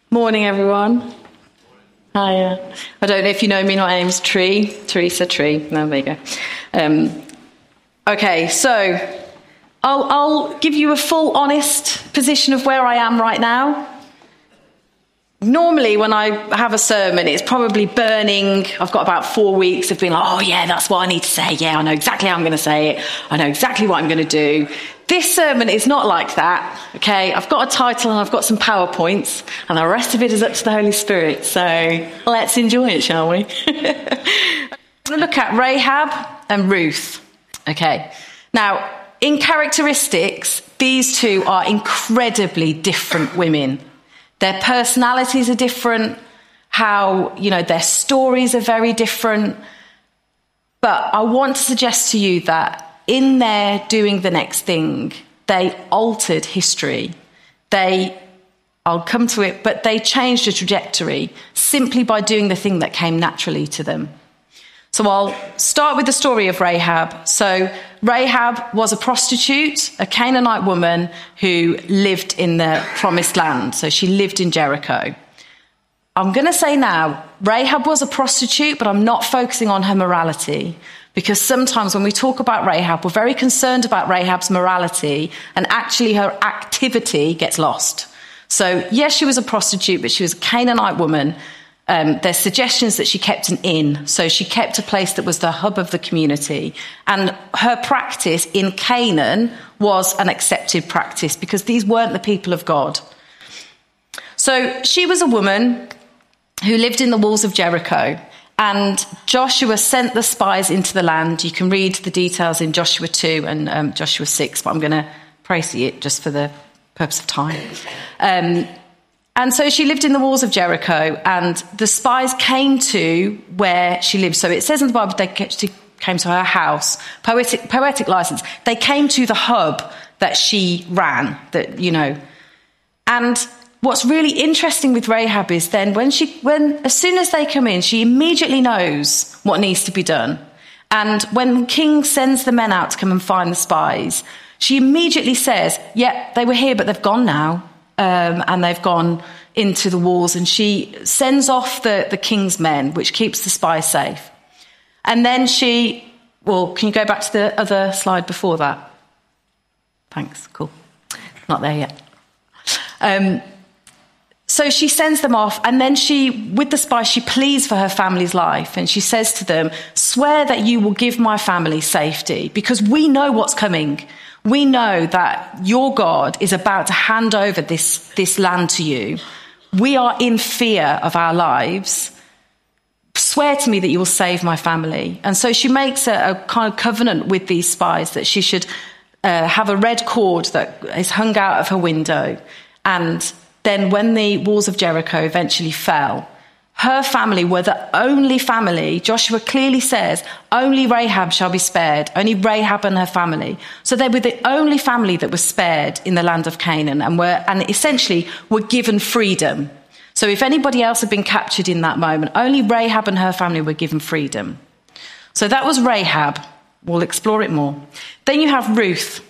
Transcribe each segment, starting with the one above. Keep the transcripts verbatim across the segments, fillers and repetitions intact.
Morning, everyone. Hi. Uh, I don't know if you know me. My name's Tree. Teresa Tree. No, there you go. Um, okay, so I'll, I'll give you a full, honest position of where I am right now. Normally, when I have a sermon, it's probably burning. I've got about four weeks of being like, oh, yeah, that's what I need to say. Yeah, I know exactly how I'm going to say it. I know exactly what I'm going to do. This sermon is not like that, okay? I've got a title and I've got some PowerPoints, and the rest of it is up to the Holy Spirit. So let's enjoy it, shall we? I'm going to look at Rahab and Ruth, okay? Now, in characteristics, these two are incredibly different women. Their personalities are different, how, you know, their stories are very different. But I want to suggest to you that in their doing the next thing, they altered history. They, I'll come to it, but they changed the trajectory simply by doing the thing that came naturally to them. So I'll start with the story of Rahab. So Rahab was a prostitute, a Canaanite woman who lived in the promised land. So she lived in Jericho. I'm going to say now, Rahab was a prostitute, but I'm not focusing on her morality, because sometimes when we talk about Rahab, we're very concerned about Rahab's morality, and actually her activity gets lost. So yes, she was a prostitute, but she was a Canaanite woman. Um, there's suggestions that she kept an inn. So she kept a place that was the hub of the community. And her practice in Canaan was an accepted practice, because these weren't the people of God. So she was a woman who lived in the walls of Jericho. And Joshua sent the spies into the land. You can read the details in Joshua two and um, Joshua six, but I'm going to précis it just for the purpose of time. Um, and so she lived in the walls of Jericho, and the spies came to where she lived. So it says in the Bible they came to her house. Poetic, poetic license. They came to the hub that she ran, that, you know. And what's really interesting with Rahab is then when she, when as soon as they come in, she immediately knows what needs to be done. And when the king sends the men out to come and find the spies, she immediately says, yeah, they were here, but they've gone now. Um, and they've gone into the walls, and she sends off the, the king's men, which keeps the spies safe. And then she, well, can you go back to the other slide before that? Thanks, cool. Not there yet. Um, So she sends them off, and then she, with the spies, she pleads for her family's life. And she says to them, swear that you will give my family safety, because we know what's coming. We know that your God is about to hand over this, this land to you. We are in fear of our lives. Swear to me that you will save my family. And so she makes a, a kind of covenant with these spies that she should uh, have a red cord that is hung out of her window. And then when the walls of Jericho eventually fell, her family were the only family. Joshua clearly says, only Rahab shall be spared, only Rahab and her family. So they were the only family that was spared in the land of Canaan, and were, and essentially were given freedom. So if anybody else had been captured in that moment, only Rahab and her family were given freedom. So that was Rahab. We'll explore it more. Then you have Ruth.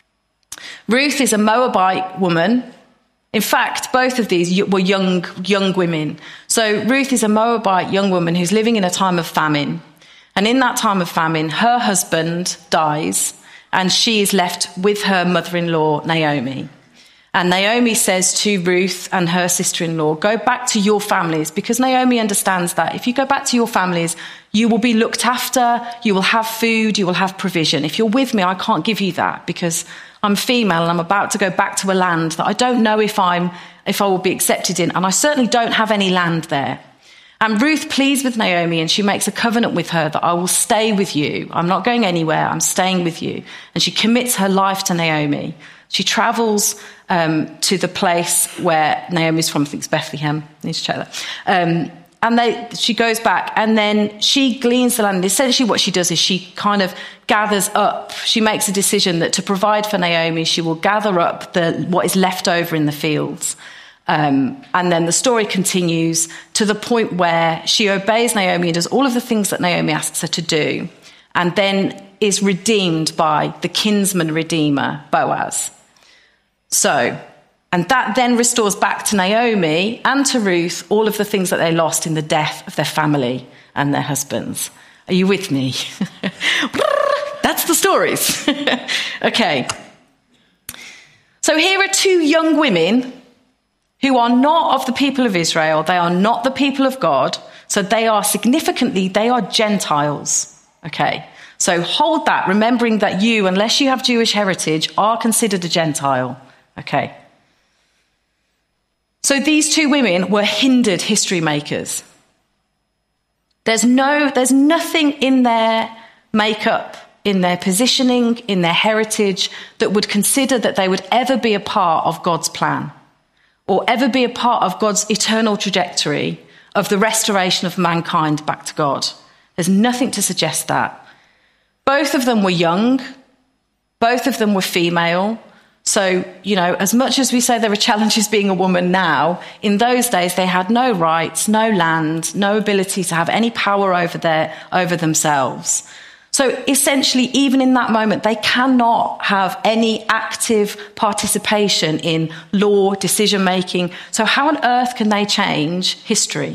Ruth is a Moabite woman. In fact, both of these were young, young women. So Ruth is a Moabite young woman who's living in a time of famine. And in that time of famine, her husband dies, and she is left with her mother-in-law, Naomi. And Naomi says to Ruth and her sister-in-law, go back to your families, because Naomi understands that if you go back to your families, you will be looked after, you will have food, you will have provision. If you're with me, I can't give you that, because I'm female and I'm about to go back to a land that I don't know if I'm, if I will be accepted in. And I certainly don't have any land there. And Ruth pleads with Naomi, and she makes a covenant with her that I will stay with you. I'm not going anywhere. I'm staying with you. And she commits her life to Naomi. She travels um, to the place where Naomi's from. I think it's Bethlehem. I need to check that. Um, And they, she goes back, and then she gleans the land. And essentially what she does is she kind of gathers up. She makes a decision that to provide for Naomi, she will gather up the what is left over in the fields. Um, and then the story continues to the point where she obeys Naomi and does all of the things that Naomi asks her to do, and then is redeemed by the kinsman redeemer, Boaz. So And that then restores back to Naomi and to Ruth all of the things that they lost in the death of their family and their husbands. Are you with me? That's the stories. Okay. So here are two young women who are not of the people of Israel. They are not the people of God. So they are significantly, they are Gentiles. Okay. So hold that, remembering that you, unless you have Jewish heritage, are considered a Gentile. Okay. So these two women were hindered history makers. There's no, there's nothing in their makeup, in their positioning, in their heritage that would consider that they would ever be a part of God's plan or ever be a part of God's eternal trajectory of the restoration of mankind back to God. There's nothing to suggest that. Both of them were young. Both of them were female. So, you know, as much as we say there are challenges being a woman now, in those days they had no rights, no land, no ability to have any power over their, over themselves. So essentially, even in that moment, they cannot have any active participation in law, decision making. So how on earth can they change history?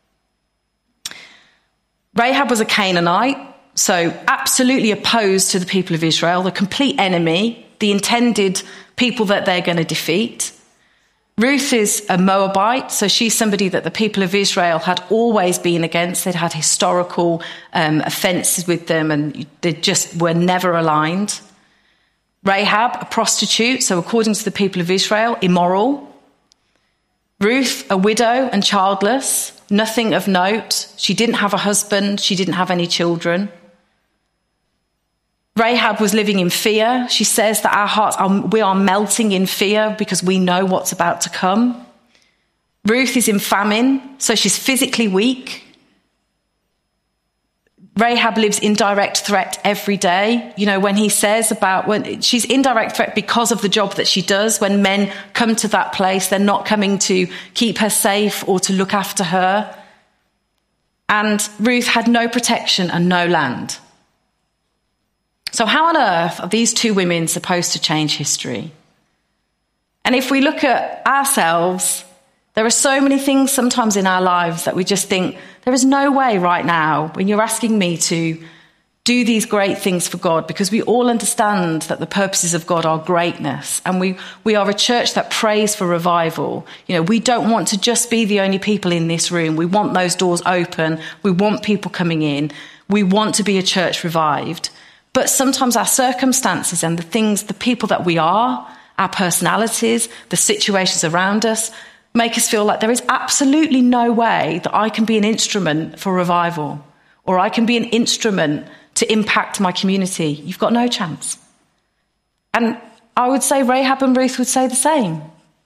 Rahab was a Canaanite, so absolutely opposed to the people of Israel, the complete enemy, the intended people that they're going to defeat. Ruth is a Moabite, so she's somebody that the people of Israel had always been against. They'd had historical um, offences with them, and they just were never aligned. Rahab, a prostitute, so according to the people of Israel, immoral. Ruth, a widow and childless, nothing of note. She didn't have a husband. She didn't have any children. Rahab was living in fear. She says that our hearts, are, we are melting in fear because we know what's about to come. Ruth is in famine, so she's physically weak. Rahab lives in direct threat every day. You know, when he says about when she's in direct threat because of the job that she does, when men come to that place, they're not coming to keep her safe or to look after her. And Ruth had no protection and no land. So how on earth are these two women supposed to change history? And if we look at ourselves, there are so many things sometimes in our lives that we just think, there is no way right now when you're asking me to do these great things for God, because we all understand that the purposes of God are greatness. And we, we are a church that prays for revival. You know, we don't want to just be the only people in this room. We want those doors open. We want people coming in. We want to be a church revived. But sometimes our circumstances and the things, the people that we are, our personalities, the situations around us, make us feel like there is absolutely no way that I can be an instrument for revival, or I can be an instrument to impact my community. You've got no chance. And I would say Rahab and Ruth would say the same.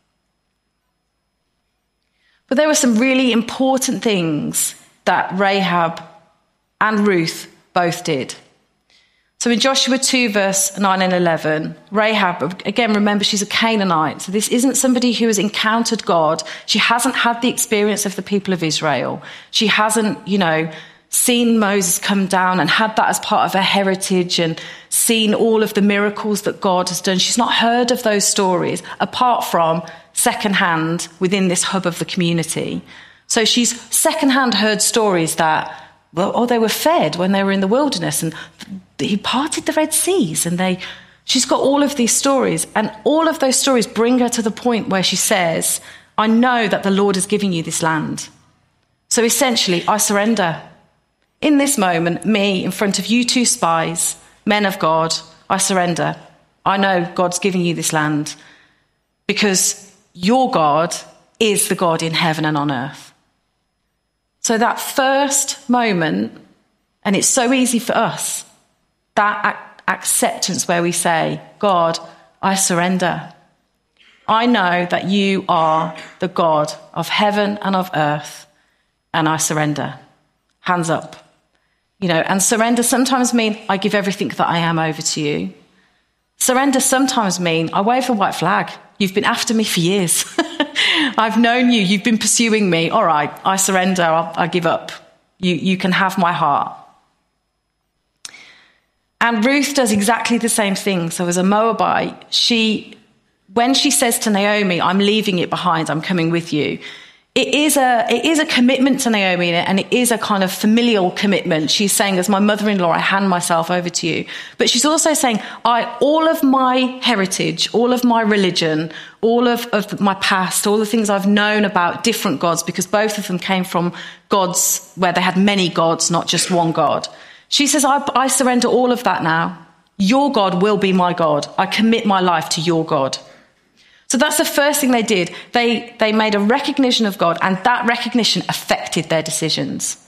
But there were some really important things that Rahab and Ruth both did. So in Joshua two, verse nine and eleven, Rahab, again, remember, she's a Canaanite. So this isn't somebody who has encountered God. She hasn't had the experience of the people of Israel. She hasn't, you know, seen Moses come down and had that as part of her heritage and seen all of the miracles that God has done. She's not heard of those stories apart from secondhand within this hub of the community. So she's secondhand heard stories that, well, oh, they were fed when they were in the wilderness, and he parted the Red Seas, and they, she's got all of these stories, and all of those stories bring her to the point where she says, I know that the Lord is giving you this land. So essentially, I surrender. In this moment, me, in front of you two spies, men of God, I surrender. I know God's giving you this land because your God is the God in heaven and on earth. So that first moment, and it's so easy for us, that ac- acceptance where we say, God, I surrender. I know that you are the God of heaven and of earth, and I surrender. Hands up. You know, and surrender sometimes mean I give everything that I am over to you. Surrender sometimes mean I wave a white flag. You've been after me for years. I've known you. You've been pursuing me. All right, I surrender. I'll, I give up. You, you can have my heart. And Ruth does exactly the same thing. So as a Moabite, she when she says to Naomi, I'm leaving it behind, I'm coming with you, it is a it is a commitment to Naomi, and it is a kind of familial commitment. She's saying, as my mother-in-law, I hand myself over to you. But she's also saying, I all of my heritage, all of my religion, all of, of my past, all the things I've known about different gods, because both of them came from gods where they had many gods, not just one God. She says, I, I surrender all of that now. Your God will be my God. I commit my life to your God. So that's the first thing they did. They they made a recognition of God, and that recognition affected their decisions.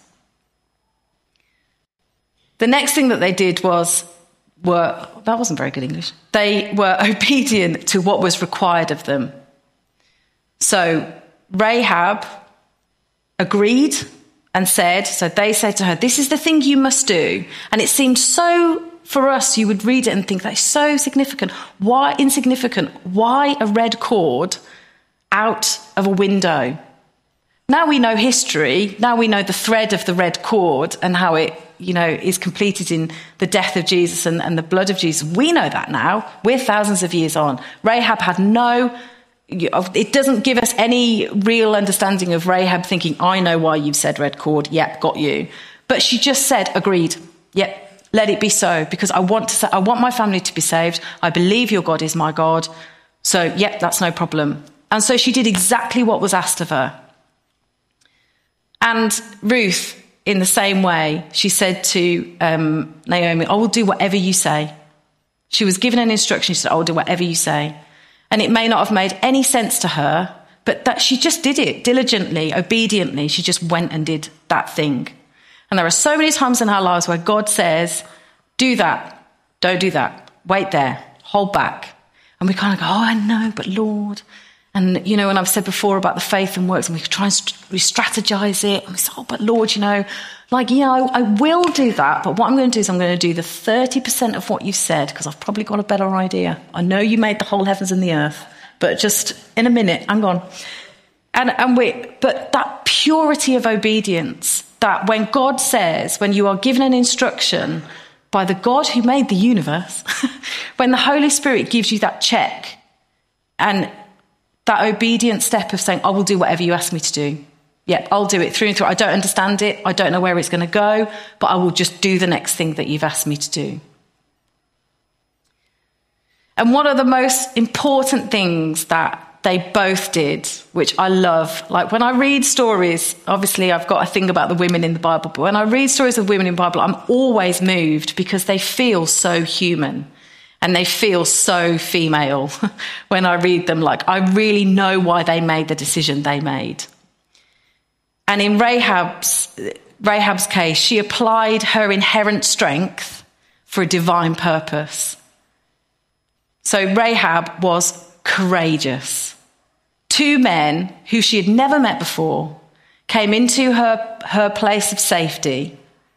The next thing that they did was, were, that wasn't very good English. They were obedient to what was required of them. So Rahab agreed and said, so they said to her, this is the thing you must do. And it seemed so, for us, you would read it and think that's so significant. Why insignificant? Why a red cord out of a window? Now we know history. Now we know the thread of the red cord and how it, you know, is completed in the death of Jesus and, and the blood of Jesus. We know that now. We're thousands of years on. Rahab had no, it doesn't give us any real understanding of Rahab thinking, I know why you've said red cord. Yep, got you. But she just said, agreed. Yep. Let it be so, because I want to say, I want my family to be saved. I believe your God is my God. So, yep, that's no problem. And so she did exactly what was asked of her. And Ruth, in the same way, she said to um, Naomi, I will do whatever you say. She was given an instruction. She said, I will do whatever you say. And it may not have made any sense to her, but that she just did it diligently, obediently. She just went and did that thing. And there are so many times in our lives where God says, do that, don't do that, wait there, hold back. And we kind of go, oh, I know, but Lord. And, you know, and I've said before about the faith and works, and we try and st- we strategize it. And we say, oh, but Lord, you know, like, yeah, I, I will do that. But what I'm going to do is I'm going to do the thirty percent of what you've said, because I've probably got a better idea. I know you made the whole heavens and the earth, but just in a minute, I'm gone. And, and we, but that purity of obedience, that when God says, when you are given an instruction by the God who made the universe, when the Holy Spirit gives you that check and that obedient step of saying, I will do whatever you ask me to do. Yep, I'll do it through and through. I don't understand it. I don't know where it's going to go, but I will just do the next thing that you've asked me to do. And one of the most important things that they both did, which I love. Like when I read stories, obviously I've got a thing about the women in the Bible, but when I read stories of women in the Bible, I'm always moved because they feel so human and they feel so female when I read them. Like I really know why they made the decision they made. And in Rahab's, Rahab's case, she applied her inherent strength for a divine purpose. So Rahab was courageous. Two men who she had never met before came into her, her place of safety,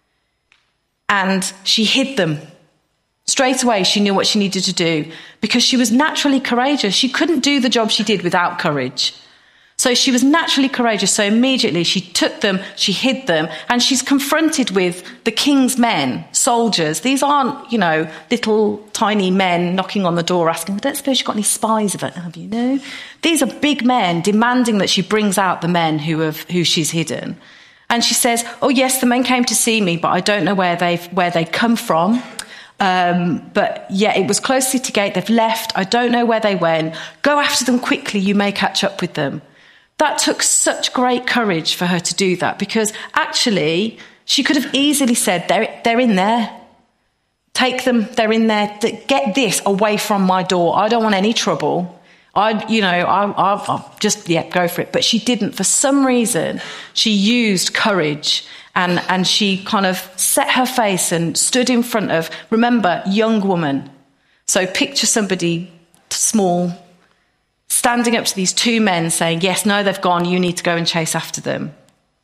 and she hid them. Straight away, she knew what she needed to do because she was naturally courageous. She couldn't do the job she did without courage. So she was naturally courageous. So immediately she took them, she hid them, and she's confronted with the king's men, soldiers. These aren't, you know, little tiny men knocking on the door asking, I don't suppose you've got any spies of it, have you? No. These are big men demanding that she brings out the men who have who she's hidden. And she says, oh yes, the men came to see me, but I don't know where they've where they come from. Um, but yeah, it was close to the gate. They've left. I don't know where they went. Go after them quickly. You may catch up with them. That took such great courage for her to do that, because actually she could have easily said, they're, they're in there. Take them, they're in there. Get this away from my door. I don't want any trouble. I, you know, I, I, I'll just, yeah, go for it. But she didn't. For some reason, she used courage and, and she kind of set her face and stood in front of, remember, young woman. So picture somebody small, standing up to these two men saying, yes, no, they've gone, you need to go and chase after them.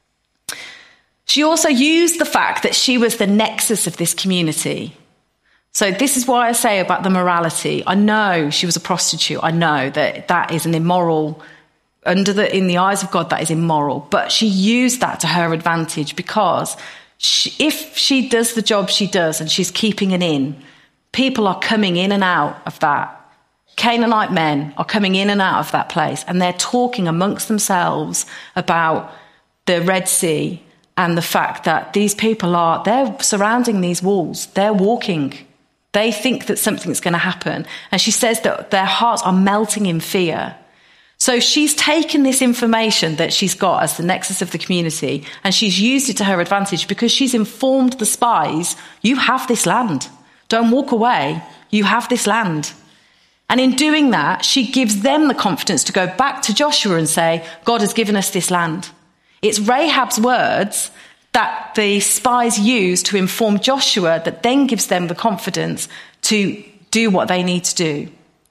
She also used the fact that she was the nexus of this community. So this is why I say about the morality. I know she was a prostitute. I know that that is an immoral, under the, in the eyes of God, that is immoral. But she used that to her advantage, because she, if she does the job she does and she's keeping an inn, people are coming in and out of that Canaanite men are coming in and out of that place, and they're talking amongst themselves about the Red Sea and the fact that these people are, they're surrounding these walls. They're walking. They think that something's going to happen. And she says that their hearts are melting in fear. So she's taken this information that she's got as the nexus of the community, and she's used it to her advantage because she's informed the spies, you have this land. Don't walk away. You have this land. And in doing that, she gives them the confidence to go back to Joshua and say, God has given us this land. It's Rahab's words that the spies use to inform Joshua that then gives them the confidence to do what they need to do.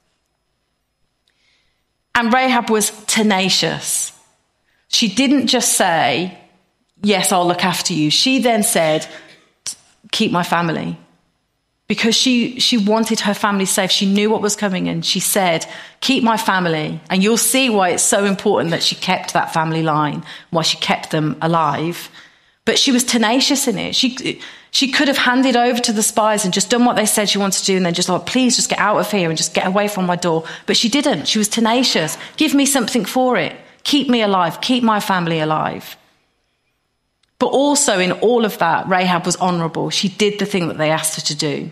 And Rahab was tenacious. She didn't just say, yes, I'll look after you. She then said, keep my family. Because she, she wanted her family safe. She knew what was coming, and she said, keep my family. And you'll see why it's so important that she kept that family line, why she kept them alive. But she was tenacious in it. She she could have handed over to the spies and just done what they said she wanted to do, and then just like, please just get out of here and just get away from my door. But she didn't. She was tenacious. Give me something for it. Keep me alive. Keep my family alive. But also in all of that, Rahab was honourable. She did the thing that they asked her to do.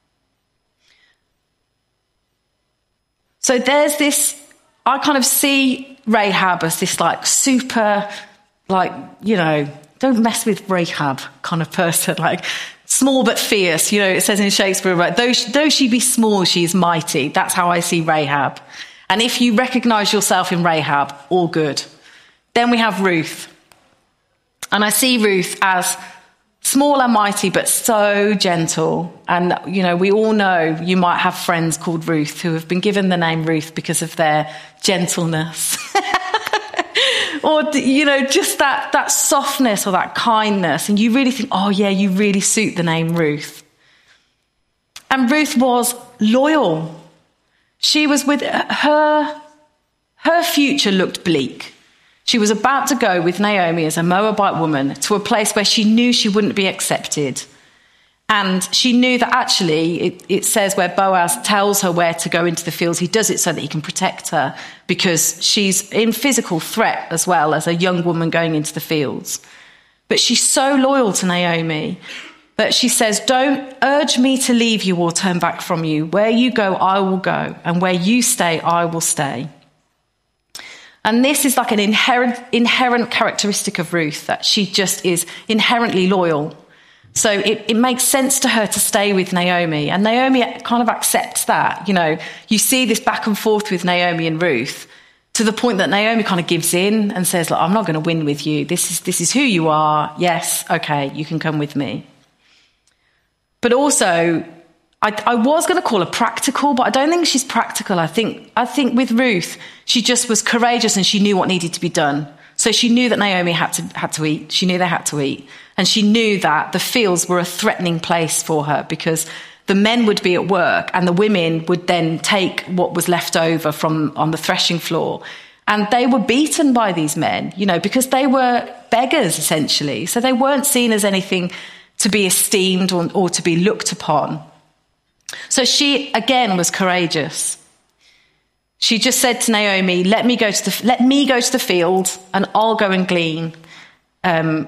So there's this, I kind of see Rahab as this like super, like, you know, don't mess with Rahab kind of person, like small but fierce. You know, it says in Shakespeare, right, though, though she be small, she is mighty. That's how I see Rahab. And if you recognise yourself in Rahab, all good. Then we have Ruth. And I see Ruth as small and mighty, but so gentle. And, you know, we all know you might have friends called Ruth who have been given the name Ruth because of their gentleness. Or, you know, just that, that softness or that kindness. And you really think, oh, yeah, you really suit the name Ruth. And Ruth was loyal. She was with her, her future looked bleak. She was about to go with Naomi as a Moabite woman to a place where she knew she wouldn't be accepted. And she knew that actually, it, it says where Boaz tells her where to go into the fields, he does it so that he can protect her because she's in physical threat as well as a young woman going into the fields. But she's so loyal to Naomi that she says, don't urge me to leave you or turn back from you. Where you go, I will go. And where you stay, I will stay. And this is like an inherent, inherent characteristic of Ruth, that she just is inherently loyal. So it, it makes sense to her to stay with Naomi. And Naomi kind of accepts that. You know, you see this back and forth with Naomi and Ruth to the point that Naomi kind of gives in and says, look, I'm not going to win with you. This is, this is who you are. Yes, okay, you can come with me. But also, I, I was going to call her practical, but I don't think she's practical. I think, I think with Ruth, she just was courageous and she knew what needed to be done. So she knew that Naomi had to, had to eat. She knew they had to eat. And she knew that the fields were a threatening place for her because the men would be at work and the women would then take what was left over from on the threshing floor. And they were beaten by these men, you know, because they were beggars, essentially. So they weren't seen as anything to be esteemed or, or to be looked upon. So she, again, was courageous. She just said to Naomi, let me go to the, let me go to the field and I'll go and glean. Um,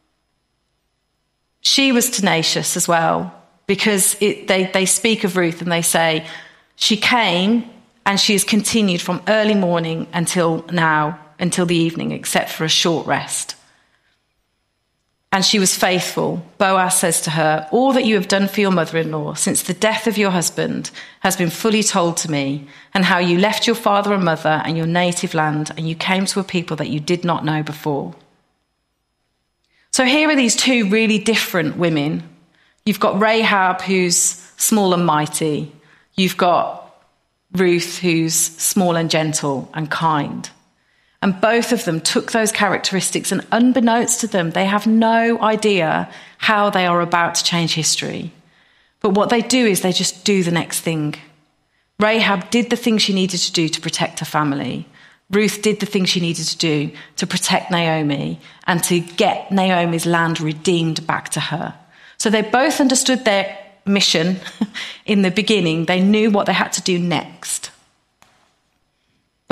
she was tenacious as well because it, they, they speak of Ruth and they say, she came and she has continued from early morning until now, until the evening, except for a short rest. And she was faithful. Boaz says to her, all that you have done for your mother-in-law since the death of your husband has been fully told to me, and how you left your father and mother and your native land, and you came to a people that you did not know before. So here are these two really different women. You've got Rahab, who's small and mighty. You've got Ruth, who's small and gentle and kind. And both of them took those characteristics, and unbeknownst to them, they have no idea how they are about to change history. But what they do is they just do the next thing. Rahab did the thing she needed to do to protect her family. Ruth did the thing she needed to do to protect Naomi and to get Naomi's land redeemed back to her. So they both understood their mission in the beginning. They knew what they had to do next.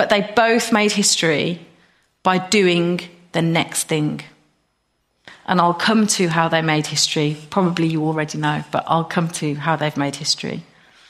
but they both made history by doing the next thing. And I'll come to how they made history. Probably you already know, but I'll come to how they've made history.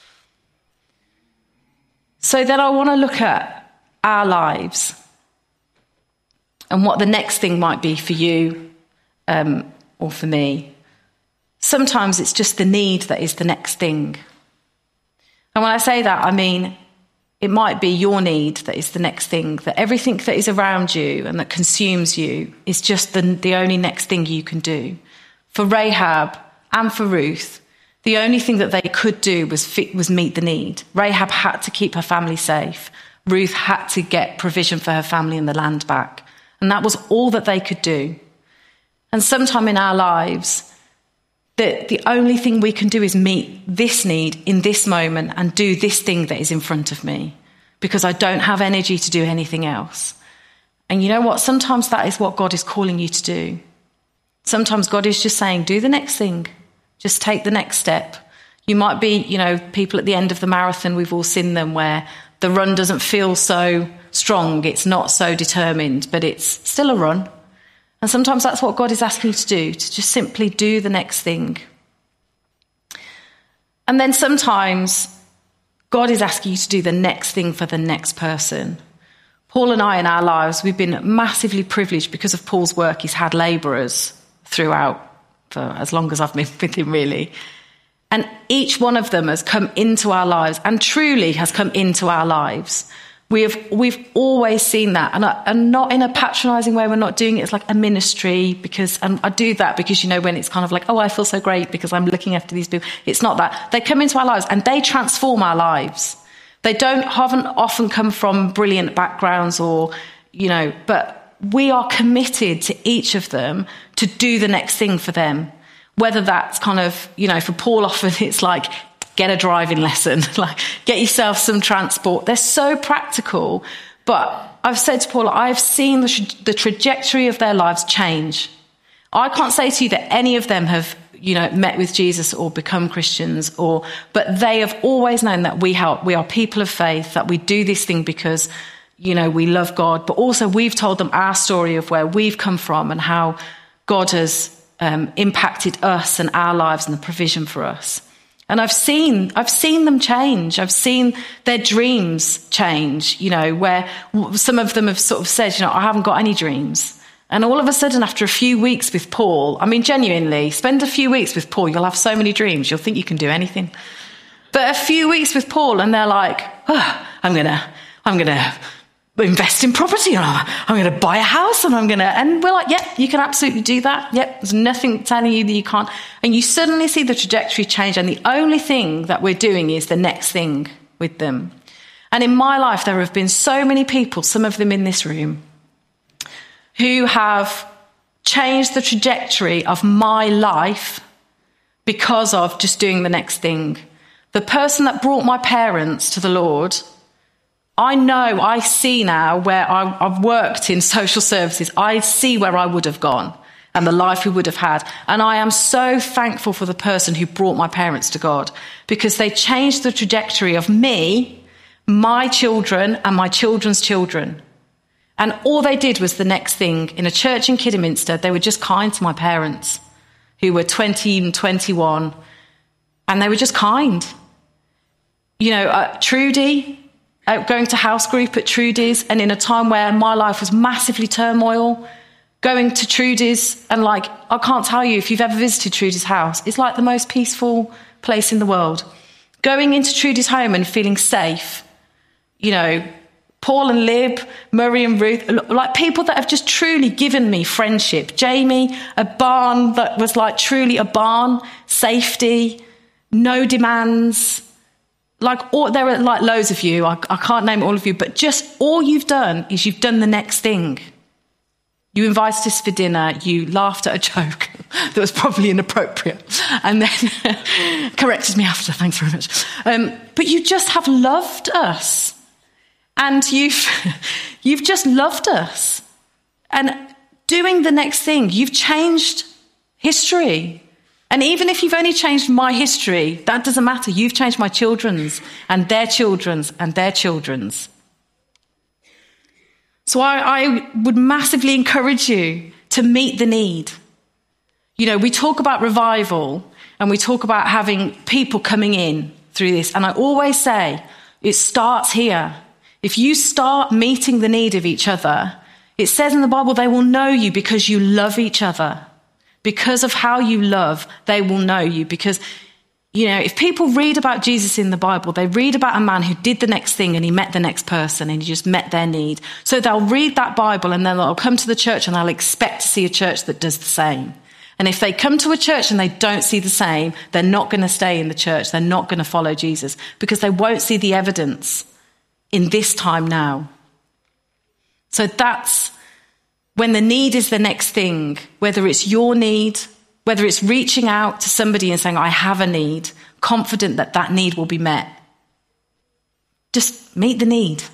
So then I want to look at our lives and what the next thing might be for you um, or for me. Sometimes it's just the need that is the next thing. And when I say that, I mean it might be your need that is the next thing, that everything that is around you and that consumes you is just the, the only next thing you can do. For Rahab and for Ruth, the only thing that they could do was fit, was meet the need. Rahab had to keep her family safe. Ruth had to get provision for her family and the land back. And that was all that they could do. And sometime in our lives, the, the only thing we can do is meet this need in this moment and do this thing that is in front of me, because I don't have energy to do anything else. And you know what? Sometimes that is what God is calling you to do. Sometimes God is just saying, do the next thing. Just take the next step. You might be, you know, people at the end of the marathon, we've all seen them, where the run doesn't feel so strong. It's not so determined, but it's still a run. And sometimes that's what God is asking you to do, to just simply do the next thing. And then sometimes God is asking you to do the next thing for the next person. Paul and I in our lives, we've been massively privileged because of Paul's work. He's had labourers throughout for as long as I've been with him, really. And each one of them has come into our lives, and truly has come into our lives. We have, we've always seen that, and, I, and not in a patronising way. We're not doing it as like a ministry, because, and I do that because, you know, when it's kind of like, oh, I feel so great because I'm looking after these people. It's not that. They come into our lives and they transform our lives. They don't, haven't often come from brilliant backgrounds or, you know, but we are committed to each of them to do the next thing for them. Whether that's kind of, you know, for Paul often it's like, get a driving lesson, like get yourself some transport. They're so practical. But I've said to Paul, I've seen the, tra- the trajectory of their lives change. I can't say to you that any of them have, you know, met with Jesus or become Christians, or, but they have always known that we help, we are people of faith, that we do this thing because, you know, we love God, but also we've told them our story of where we've come from and how God has um, impacted us and our lives and the provision for us. And I've seen, I've seen them change. I've seen their dreams change, you know, where some of them have sort of said, you know, I haven't got any dreams. And all of a sudden, after a few weeks with Paul, I mean, genuinely, spend a few weeks with Paul, you'll have so many dreams, you'll think you can do anything. But a few weeks with Paul, and they're like, oh, I'm going to, I'm going to invest in property, and I'm going to buy a house, and I'm going to, and we're like, yep, you can absolutely do that. Yep, there's nothing telling you that you can't. And you suddenly see the trajectory change, and the only thing that we're doing is the next thing with them. And in my life, there have been so many people, some of them in this room, who have changed the trajectory of my life because of just doing the next thing. The person that brought my parents to the Lord, I know, I see now where I, I've worked in social services. I see where I would have gone and the life we would have had. And I am so thankful for the person who brought my parents to God, because they changed the trajectory of me, my children, and my children's children. And all they did was the next thing. In a church in Kidderminster, they were just kind to my parents, who were twenty and twenty-one, and they were just kind. You know, uh, Trudy, uh, going to house group at Trudy's, and in a time where my life was massively turmoil, going to Trudy's, and like, I can't tell you, if you've ever visited Trudy's house, it's like the most peaceful place in the world. Going into Trudy's home and feeling safe, you know, Paul and Lib, Murray and Ruth, like people that have just truly given me friendship. Jamie, a barn that was like truly a barn, safety, no demands. Like all, there are like loads of you, I, I can't name all of you, but just all you've done is you've done the next thing. You invited us for dinner, you laughed at a joke that was probably inappropriate, and then corrected me after, thanks very much. Um, but you just have loved us. And you've, you've just loved us. And doing the next thing, you've changed history. And even if you've only changed my history, that doesn't matter. You've changed my children's and their children's and their children's. So I, I would massively encourage you to meet the need. You know, we talk about revival and we talk about having people coming in through this. And I always say it starts here. If you start meeting the need of each other, it says in the Bible, they will know you because you love each other. Because of how you love, they will know you. Because, you know, if people read about Jesus in the Bible, they read about a man who did the next thing and he met the next person and he just met their need. So they'll read that Bible and then they'll come to the church and they'll expect to see a church that does the same. And if they come to a church and they don't see the same, they're not going to stay in the church. They're not going to follow Jesus because they won't see the evidence in this time now. So that's when the need is the next thing, whether it's your need, whether it's reaching out to somebody and saying, I have a need, confident that that need will be met. Just meet the need.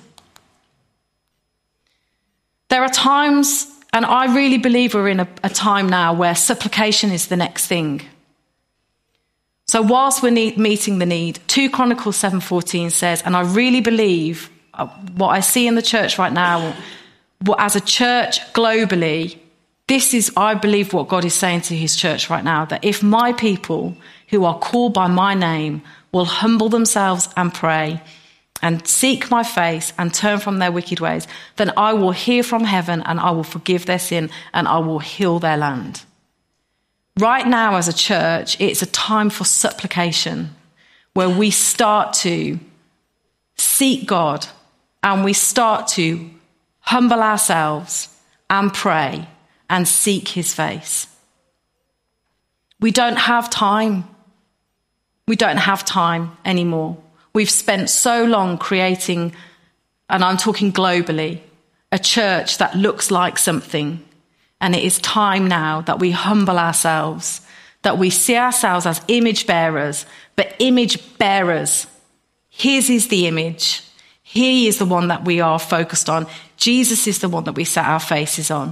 There are times, and I really believe we're in a, a time now where supplication is the next thing. So whilst we're need, meeting the need, Second Chronicles seven fourteen says, and I really believe uh, what I see in the church right now, what, as a church globally, this is, I believe, what God is saying to his church right now, that if my people who are called by my name will humble themselves and pray and seek my face and turn from their wicked ways, then I will hear from heaven and I will forgive their sin and I will heal their land. Right now as a church, it's a time for supplication where we start to seek God and we start to humble ourselves and pray and seek his face. We don't have time. We don't have time anymore. We've spent so long creating, and I'm talking globally, a church that looks like something. And it is time now that we humble ourselves, that we see ourselves as image bearers, but image bearers. His is the image. He is the one that we are focused on. Jesus is the one that we set our faces on.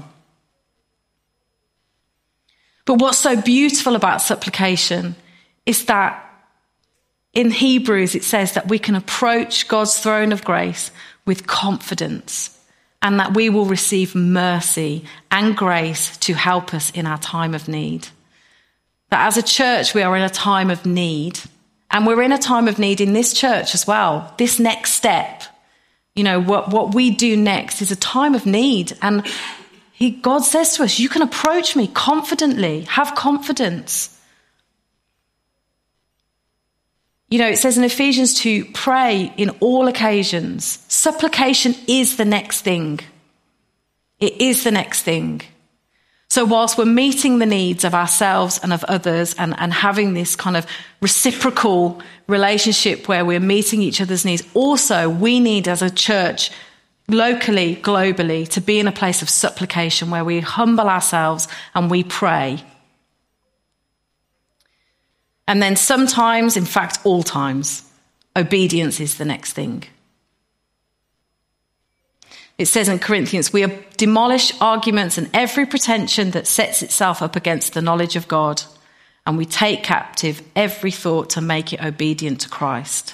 But what's so beautiful about supplication is that in Hebrews it says that we can approach God's throne of grace with confidence and that we will receive mercy and grace to help us in our time of need. That as a church we are in a time of need, and we're in a time of need in this church as well. This next step, you know, what, what we do next is a time of need. And He, God says to us, you can approach me confidently, have confidence. You know, it says in Ephesians two, pray in all occasions. Supplication is the next thing. It is the next thing. So whilst we're meeting the needs of ourselves and of others and, and having this kind of reciprocal relationship where we're meeting each other's needs, also we need as a church locally, globally, to be in a place of supplication where we humble ourselves and we pray. And then sometimes, in fact, all times, obedience is the next thing. It says in Corinthians, we demolish arguments and every pretension that sets itself up against the knowledge of God, and we take captive every thought to make it obedient to Christ.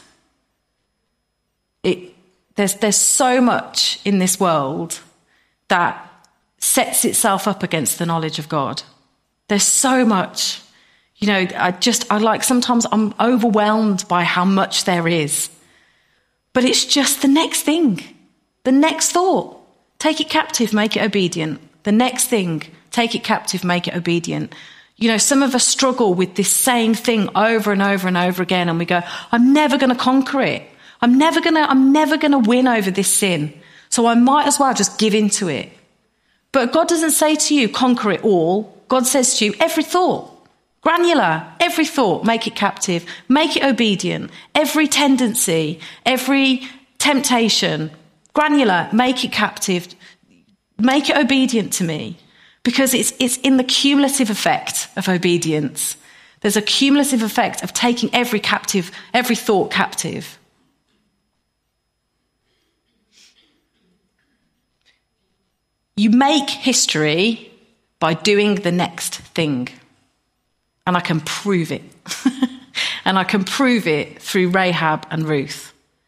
It There's, there's so much in this world that sets itself up against the knowledge of God. There's so much. You know, I just, I like, sometimes I'm overwhelmed by how much there is. But it's just the next thing. The next thought. Take it captive, make it obedient. The next thing. Take it captive, make it obedient. You know, some of us struggle with this same thing over and over and over again. And we go, I'm never going to conquer it. I'm never going to, I'm never going to win over this sin. So I might as well just give into it. But God doesn't say to you, conquer it all. God says to you, every thought, granular, every thought, make it captive, make it obedient. Every tendency, every temptation, granular, make it captive, make it obedient to me. Because it's, it's in the cumulative effect of obedience. There's a cumulative effect of taking every captive, every thought captive. You make history by doing the next thing. And I can prove it. And I can prove it through Rahab and Ruth.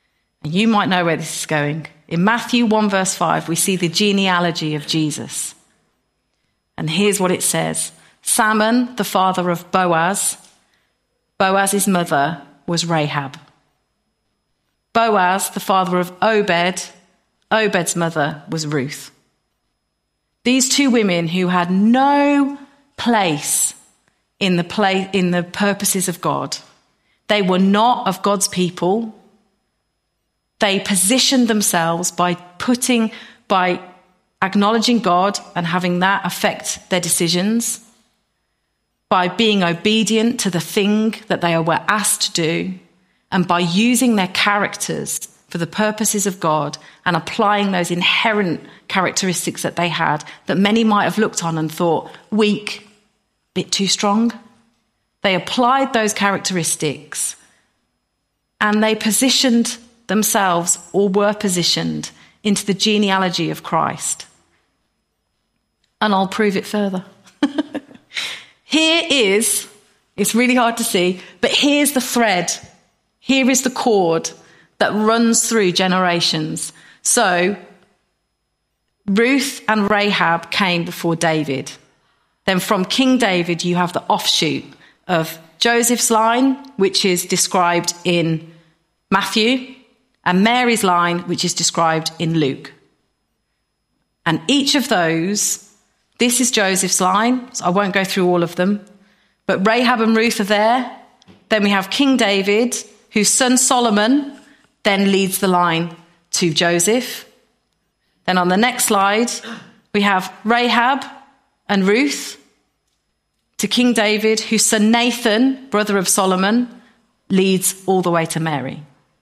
You might know where this is going. In Matthew one verse five, we see the genealogy of Jesus. And here's what it says. Salmon, the father of Boaz. Boaz's mother was Rahab. Boaz, the father of Obed. Obed's mother was Ruth. These two women who had no place in the play, in the purposes of God. They were not of God's people. They positioned themselves by putting, by acknowledging God and having that affect their decisions, by being obedient to the thing that they were asked to do, and by using their characters for the purposes of God and applying those inherent characteristics that they had that many might have looked on and thought, weak, bit too strong. They applied those characteristics and they positioned themselves, or were positioned, into the genealogy of Christ. And I'll prove it further. Here is, it's really hard to see, but here's the thread. Here is the cord that runs through generations. So, Ruth and Rahab came before David. Then from King David, you have the offshoot of Joseph's line, which is described in Matthew, and Mary's line, which is described in Luke. And each of those, this is Joseph's line, so I won't go through all of them, but Rahab and Ruth are there. Then we have King David, whose son Solomon then leads the line to Joseph. Then on the next slide, we have Rahab and Ruth to King David, whose son Nathan, brother of Solomon, leads all the way to Mary.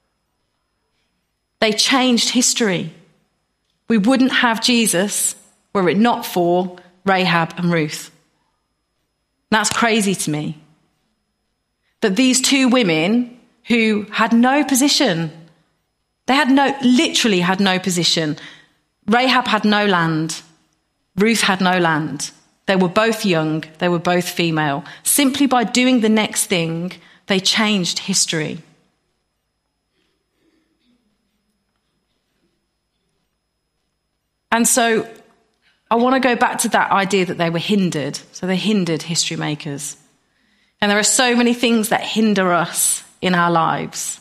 They changed history. We wouldn't have Jesus were it not for Rahab and Ruth. That's crazy to me. That these two women who had no position, they had no, literally had no position. Rahab had no land. Ruth had no land. They were both young. They were both female. Simply by doing the next thing, they changed history. And so I want to go back to that idea that they were hindered. So they hindered history makers. And there are so many things that hinder us in our lives.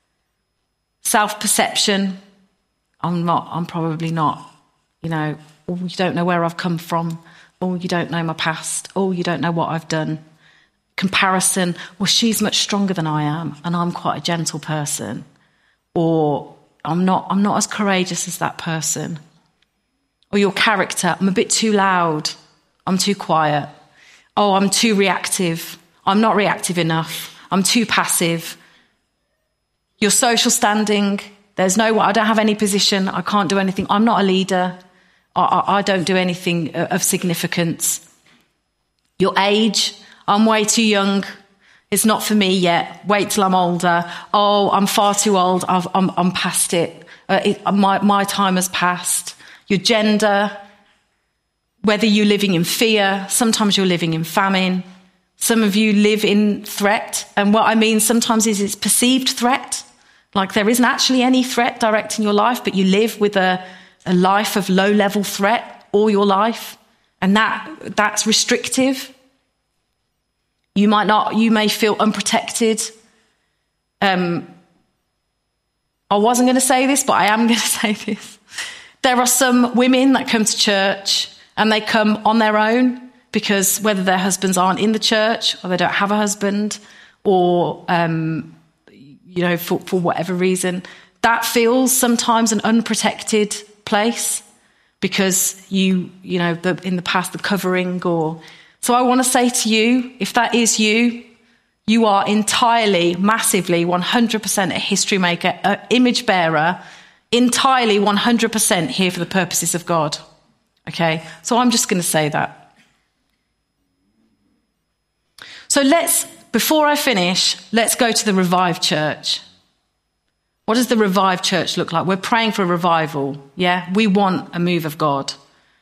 Self-perception. I'm not, I'm probably not, you know, oh, you don't know where I've come from. Oh, you don't know my past. Oh, you don't know what I've done. Comparison. Well, she's much stronger than I am, and I'm quite a gentle person. Or I'm not, I'm not as courageous as that person. Or your character. I'm a bit too loud. I'm too quiet. Oh, I'm too reactive. I'm not reactive enough. I'm too passive. Your social standing. There's no, I don't have any position. I can't do anything. I'm not a leader. I, I, I don't do anything of significance. Your age. I'm way too young. It's not for me yet. Wait till I'm older. Oh, I'm far too old. I've, I'm, I'm past it. Uh, it my, my time has passed. Your gender. Whether you're living in fear. Sometimes you're living in famine. Some of you live in threat. And what I mean sometimes is it's perceived threat. Like there isn't actually any threat direct in your life, but you live with a, a life of low-level threat all your life. And that that's restrictive. You might not, you may feel unprotected. Um, I wasn't going to say this, but I am going to say this. There are some women that come to church and they come on their own because whether their husbands aren't in the church or they don't have a husband or, um, you know, for, for whatever reason, that feels sometimes an unprotected place because you, you know, the, in the past, the covering or... So I want to say to you, if that is you, you are entirely, massively, one hundred percent a history maker, an image bearer, entirely one hundred percent here for the purposes of God. Okay? So I'm just going to say that. So let's, before I finish, let's go to the revived church. What does the revived church look like? We're praying for a revival. Yeah? We want a move of God.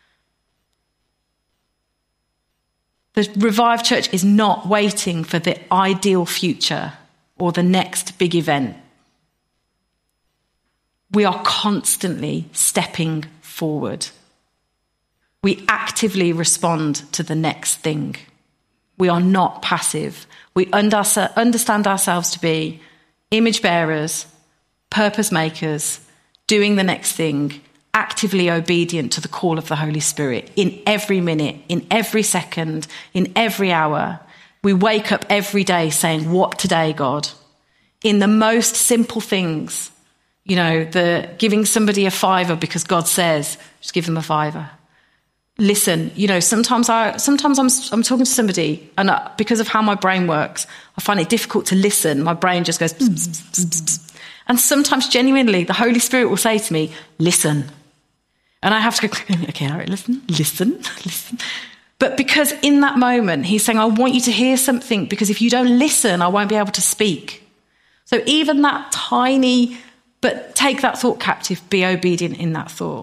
The revived church is not waiting for the ideal future or the next big event. we are constantly stepping forward. We actively respond to the next thing. We are not passive. We understand ourselves to be image bearers, purpose makers, doing the next thing, actively obedient to the call of the Holy Spirit in every minute, in every second, in every hour. We wake up every day saying, what today, God? In the most simple things, you know, the giving somebody a fiver because God says, just give them a fiver. Listen, you know, sometimes I, sometimes I'm, I'm talking to somebody and I, because of how my brain works, I find it difficult to listen. My brain just goes, bzz, bzz, bzz, bzz. And sometimes genuinely the Holy Spirit will say to me, listen. And I have to go, okay, all right, listen, listen, listen. But because in that moment, he's saying, I want you to hear something because if you don't listen, I won't be able to speak. So even that tiny, but take that thought captive, be obedient in that thought.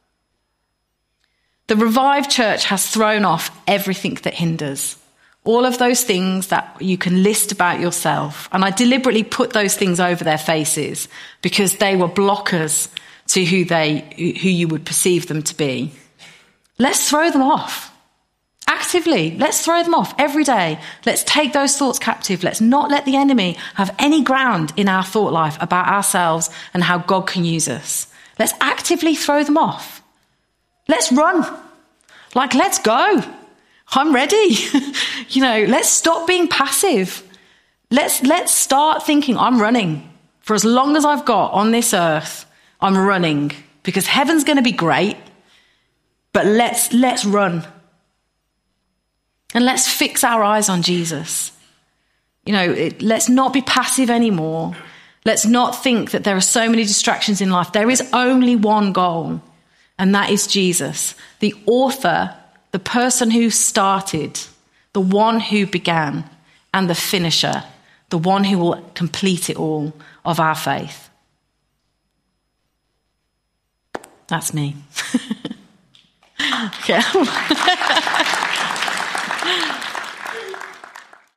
The revived church has thrown off everything that hinders. All of those things that you can list about yourself. And I deliberately put those things over their faces because they were blockers to who they, who you would perceive them to be. Let's throw them off. Actively, let's throw them off every day. Let's take those thoughts captive. Let's not let the enemy have any ground in our thought life about ourselves and how God can use us. Let's actively throw them off. Let's run. Like, let's go. I'm ready. You know, let's stop being passive. Let's, let's start thinking, I'm running. For as long as I've got on this earth, I'm running. Because heaven's going to be great. But let's, let's run. And let's fix our eyes on Jesus. You know, it, let's not be passive anymore. Let's not think that there are so many distractions in life. There is only one goal. And that is Jesus, the author, the person who started, the one who began, and the finisher, the one who will complete it all of our faith. That's me. Okay.